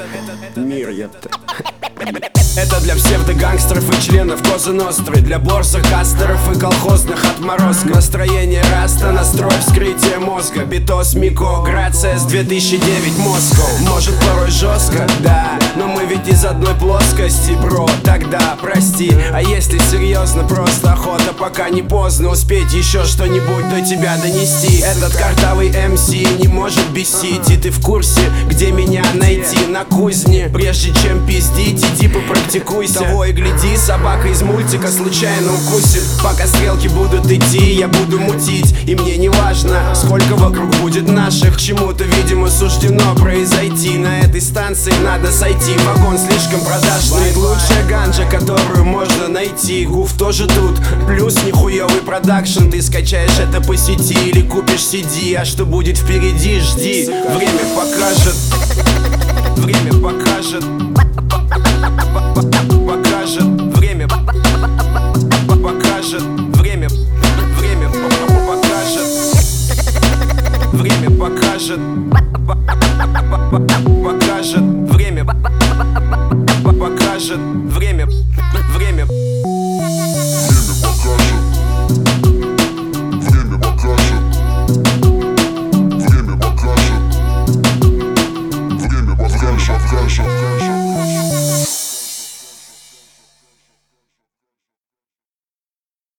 Мир, ёпта. Это для псевдогангстеров и членов Козы Ностры, для борзых кастеров и колхозных отморозков. Настроение раста, настрой вскрытия мозга. Битос, Мико, Грация с 2009 Москва. Может порой жестко, да, но мы ведь из одной плоскости, бро. Тогда прости, а если серьезно, просто охота, пока не поздно успеть еще что-нибудь до тебя донести. Этот картавый МС не может бесить, и ты в курсе, где меня найти? На кузне, прежде чем пиздить, иди попрактикуйся. Того и гляди, собака из мультика случайно укусит. Пока стрелки будут идти, я буду мутить, и мне не важно, сколько вокруг будет наших. Чему-то, видимо, суждено произойти. На этой станции надо сойти, вагон слишком продажный. Лучшая ганджа, которую можно найти. Гуф тоже тут, плюс нихуевый продакшн. Ты скачаешь это по сети или купишь CD. А что будет впереди, жди, время покажет. Время покажет. Покажет. Время покажет. Время покажет. Время покажет. Покажет. Время покажет. Время покажет.